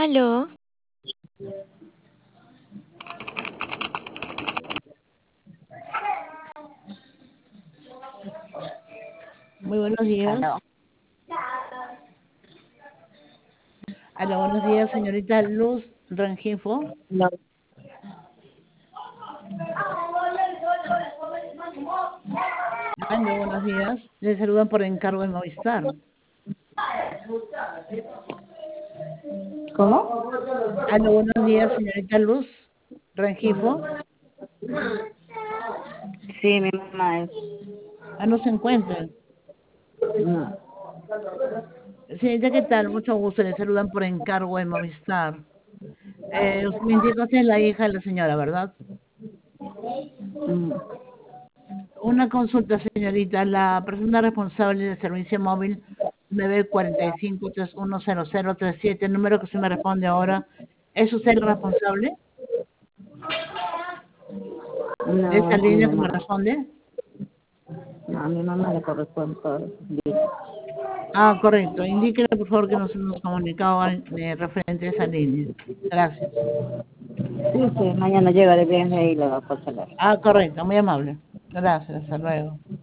Aló, Muy buenos Aló. días. Aló, buenos días, señorita Luz Rengifo. No. Aló, buenos días. Les saludan por encargo de Movistar. ¿Cómo? Aló, buenos días, señorita Luz Rengifo. Sí, mi mamá es. No se encuentra. No. Señorita, ¿qué tal? Mucho gusto. Les saludan por encargo de Movistar. Me indica usted es la hija de la señora, ¿verdad? Mm. Una consulta, señorita. La persona responsable del servicio móvil 945-310037, el número que usted me responde ahora, ¿es usted el responsable de No, esa a mi línea que me mamá. responde? No, a mi mamá le corresponde todo. Correcto. Indíquele, por favor, que nos hemos comunicado referente a esa línea. Gracias. Sí, sí, mañana llega de viaje y le va a pasar. Correcto. Muy amable. Gracias. Hasta luego.